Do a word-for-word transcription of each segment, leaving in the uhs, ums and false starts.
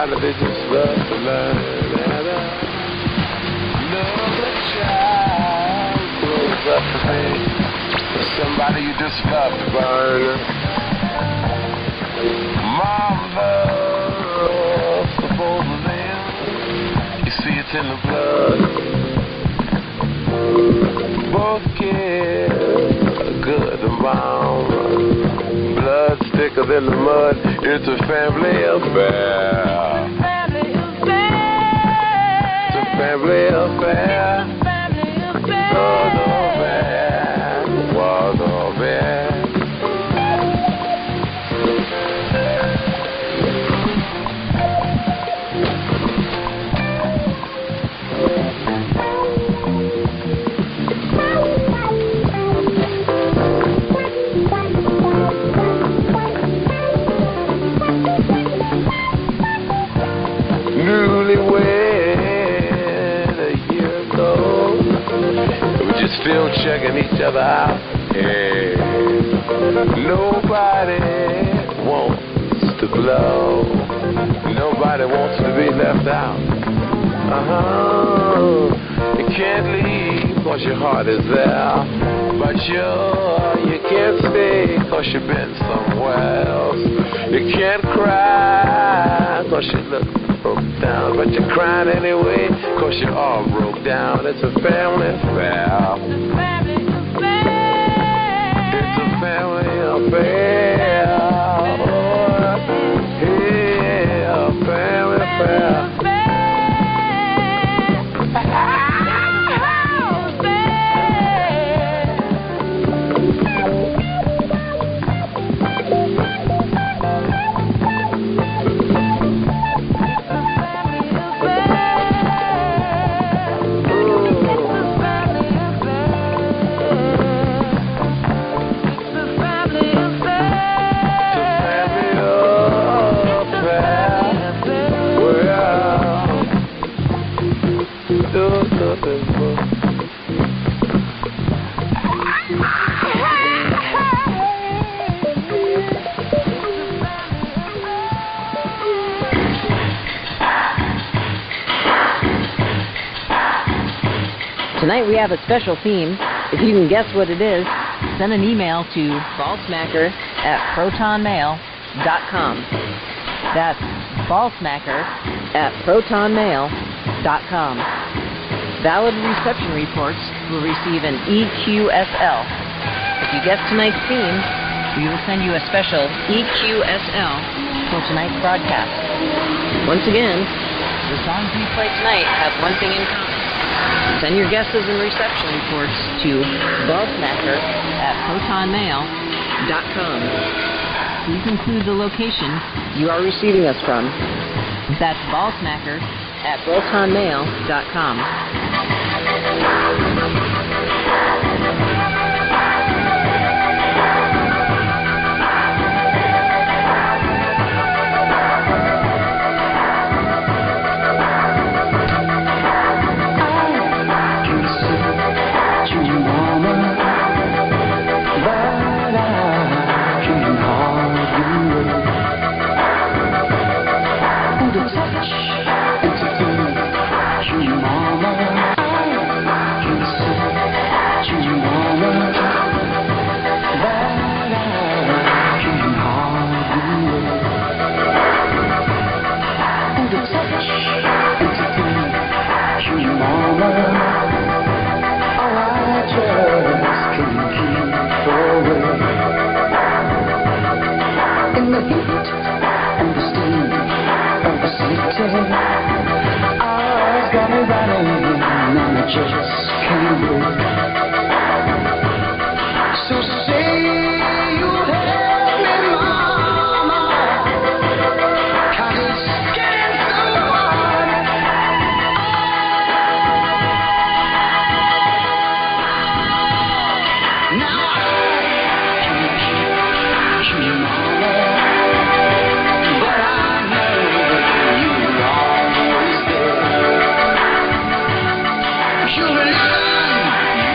somebody they just love to learn. And another child grows up to be somebody you just love to burn. Mom loves the both of them. You see it's in the blood. Both kids are good and bound. Blood thicker than the mud. It's a family affair. It's a family affair. Was all bad. Was all bad. Newlywed a year ago, we just still checking each other out. Yeah. Nobody wants to blow. Nobody wants to be left out. Uh-huh. You can't leave cause your heart is there. But you, you can't stay cause you've been somewhere else. You can't cry cause you look broke down, but you're crying anyway, cause you're all broke down. It's a family affair. It's a family affair. Oh, yeah, a family affair. Tonight we have a special theme. If you can guess what it is, send an email to ballsmacker at protonmail dot com. That's ballsmacker at protonmail dot com. Valid reception reports will receive an E Q S L. If you guess tonight's theme, we will send you a special E Q S L for tonight's broadcast. Once again, the songs we play tonight have one thing in common. Send your guesses and reception reports to ballsmacker at protonmail dot com. Please include the location you are receiving us from. That's ballsmacker at protonmail dot com. You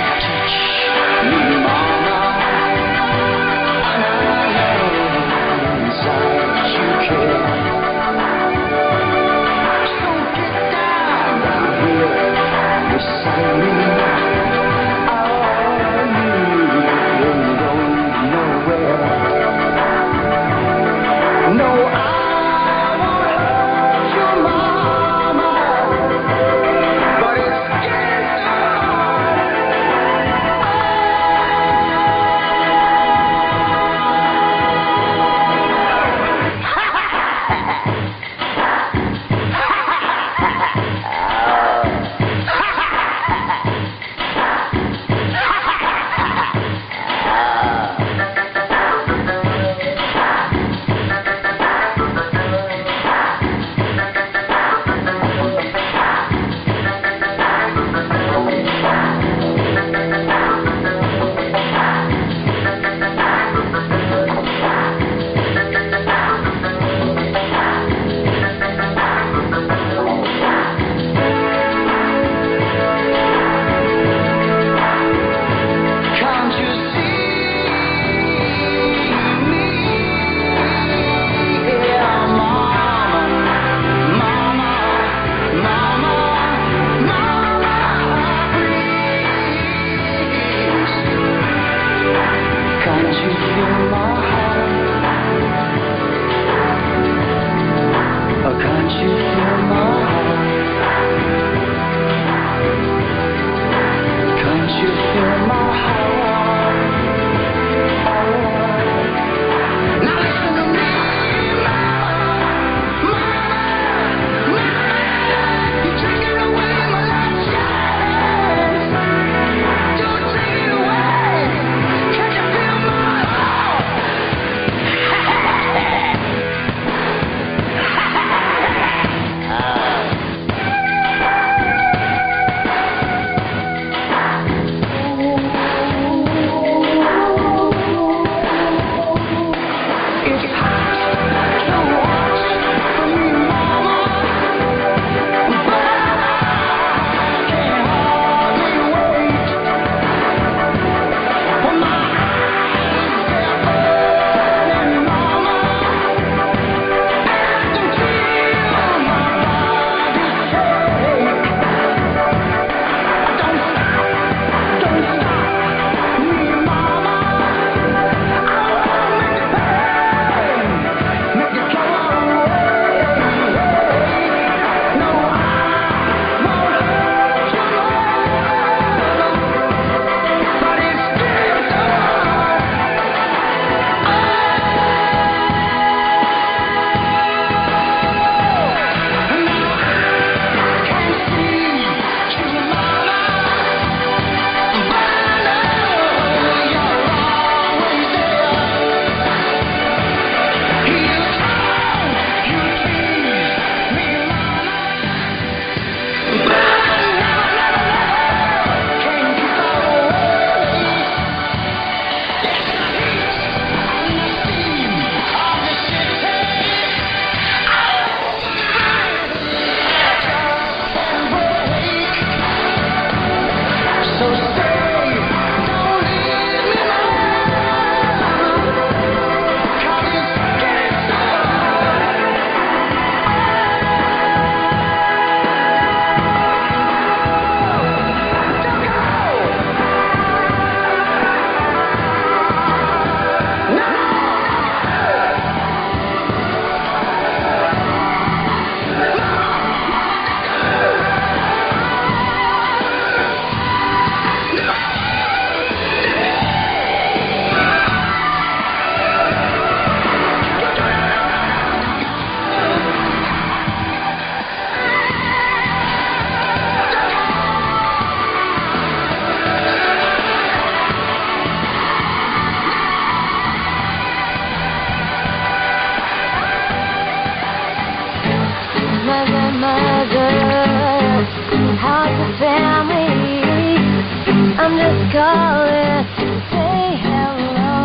just calling to say hello.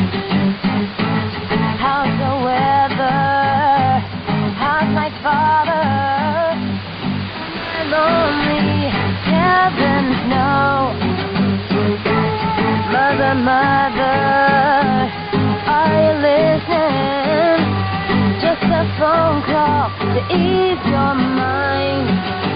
How's the weather? How's my father? Am I lonely? Heavens no. Mother, mother, are you listening? Just a phone call to ease your mind.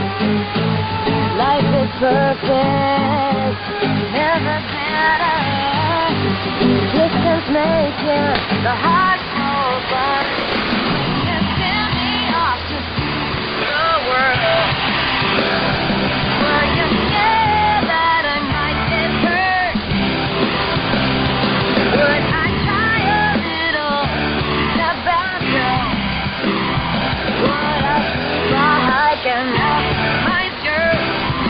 Life is perfect, never better. Distance making the heart go blind. You send me off to see the world, where you say that I might get hurt. Would I try a little tobacco? Would I try and up my skirt?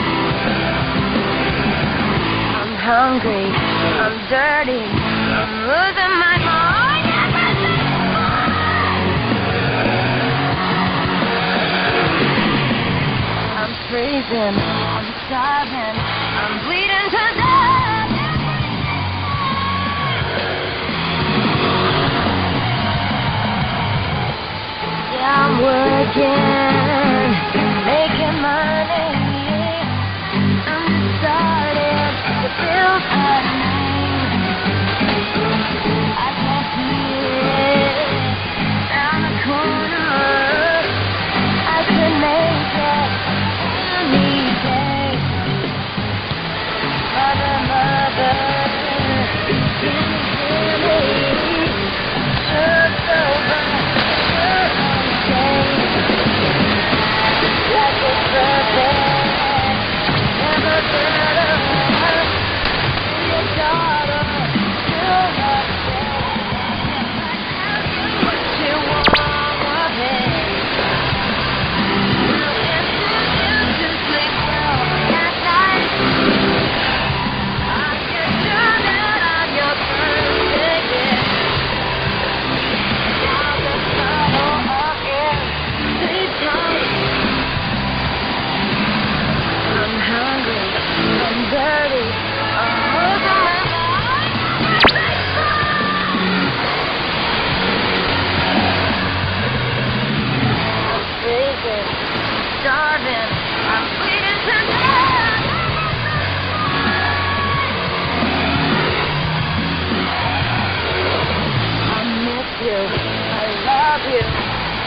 I'm hungry, I'm dirty, I'm losing my mind. I'm freezing, I'm starving, I'm bleeding to death. Yeah, I'm working, making money. I'm starting to build a name. I can see it down the corner. I could make it any day. Mother, mother, Jimmy, Jimmy, just over, sure I'm safe. Life is perfect, never better. Your daughter, still not safe. What you want of it? Will introduce you to sleep well at night. I get sure that I'm your perfect gift. Now the bottle of air, please come. I'm hungry, I'm dirty, I'm losing my mind. I'm freezing, starving, I'm bleeding to death. I miss you, I love you.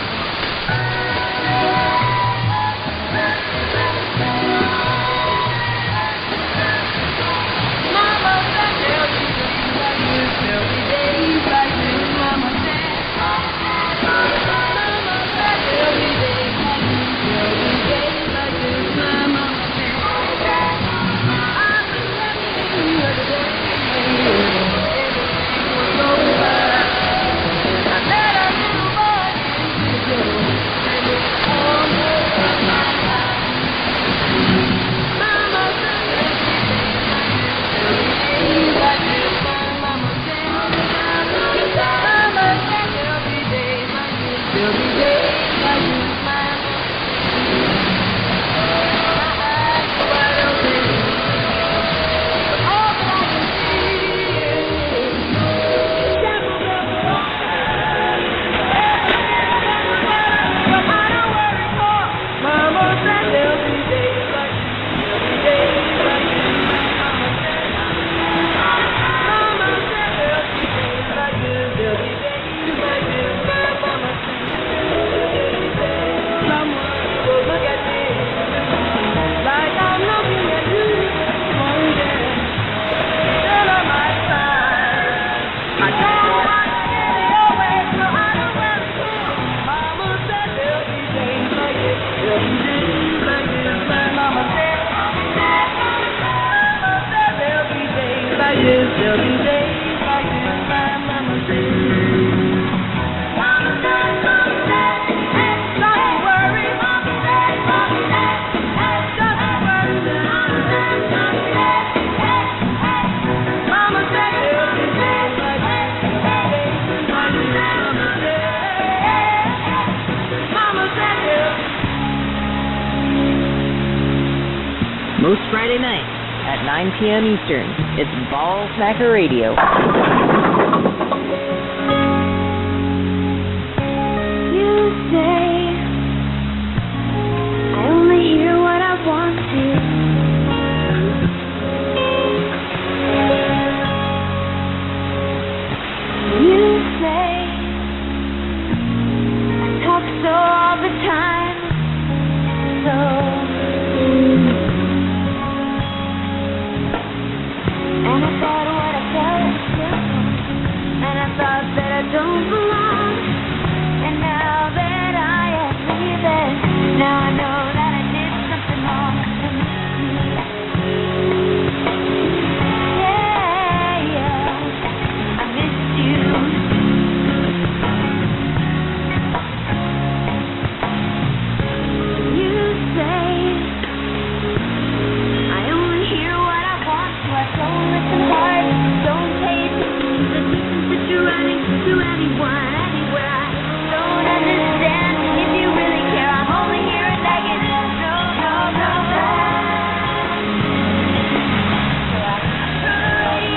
Mama said there'll be days like this, there'll be days like this. Mama said, Mama said there'll be days like this, there'll be days like this. My mama said, I was happy the other day, everything was over. I met a little boy years ago, and it's all over my life. Mama said there'll be days like this, my mama said. Mama said there'll be days like this, there'll be days like this, my eyes are wide open, but all that I can see is shadows of the but I don't worry for. Mama said there'll be days like this, there'll be days like this, Mama said. Mama said there'll be days like this, there'll be days like this, my mama said. Someone will look at me like I'm looking at you one day. Then I might sigh. I don't want to get your way, so I don't worry for. Mama said there'll be days like this, there'll be days like this, my mama said. Mama said there'll be days like this, there'll be days like this, my mama said. Mama said, Mama said, hey, don't worry. Mama said, Mama said, hey, don't worry. Mama said, Mama said, hey, hey. Mama said there'll be days like this, days like this, Mama said. Mama said there'll be. Most Friday nights, at nine p.m. Eastern. It's Ball Smacker Radio. You say I only hear what I want